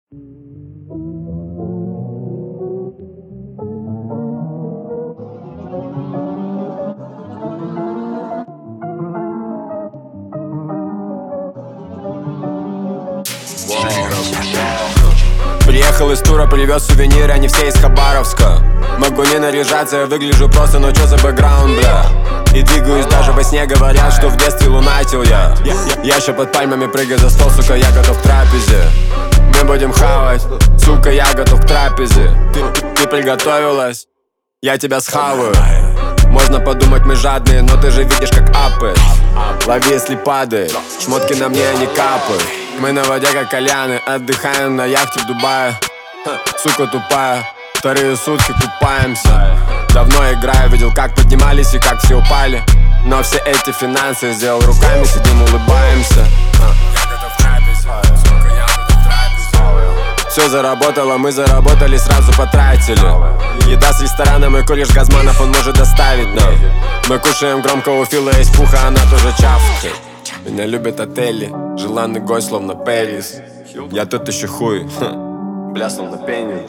Приехал из тура, привез сувениры, они все из Хабаровска. Могу не наряжаться, я выгляжу просто, но чё за бэкграунд, бля? И двигаюсь даже во сне, говорят, что в детстве лунатил я. Я ща под пальмами прыгаю за стол, сука, я готов к трапезе. Мы будем хавать, сука, я готов к трапезе. Ты приготовилась? Я тебя схаваю. Можно подумать, мы жадные, но ты же видишь, как апаешь. Лови, если падает, шмотки на мне не капают. Мы на воде, как кальяны, отдыхаем на яхте в Дубае. Сука тупая, вторые сутки купаемся. Давно играю, видел, как поднимались и как все упали. Но все эти финансы сделал руками, сидим, улыбаемся. Все заработало, мы заработали, сразу потратили. Еда с ресторана, мой кореш Газманов, он может доставить нам. Мы кушаем громко, у Фила есть пуха, она тоже чавкает. Меня любят отели, желанный гость, словно Пэрис. Я тут еще хуй, бля, словно пенни.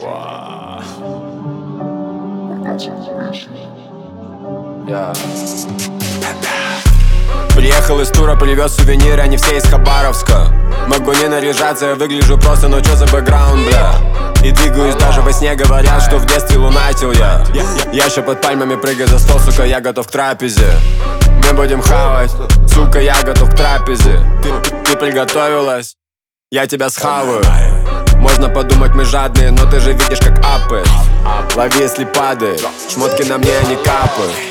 Приехал из тура, привез сувениры, они все из Хабаровска. Могу не наряжаться, я выгляжу просто, но чё за бэкграунд, бля? И двигаюсь даже во сне, говорят, что в детстве лунатил я. Я ща под пальмами прыгаю за стол, сука, я готов к трапезе. Мы будем хавать, сука, я готов к трапезе. Ты приготовилась? Я тебя схаваю. Можно подумать, мы жадные, но ты же видишь, как апаешь. Лови, если падает, шмотки на мне не капают.